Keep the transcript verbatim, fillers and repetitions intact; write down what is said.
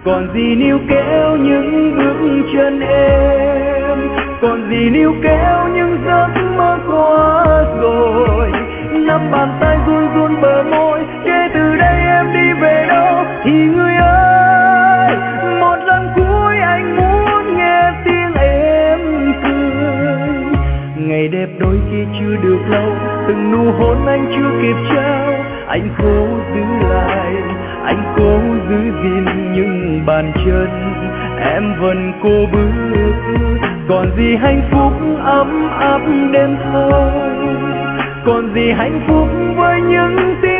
Còn gì níu kéo những bước chân em, còn gì níu kéo những giấc mơ qua rồi. Nắm bàn tay run run bờ môi, kể từ đây em đi về đâu thì người ơi, một lần cuối anh muốn nghe tiếng em cười. Ngày đẹp đôi khi chưa được lâu, từng nụ hôn anh chưa kịp trao, anh cố giữ lại, anh cố giữ gìn những bàn chân em vẫn cố bước. Còn gì hạnh phúc ấm áp đêm thâu, còn gì hạnh phúc với những tiếng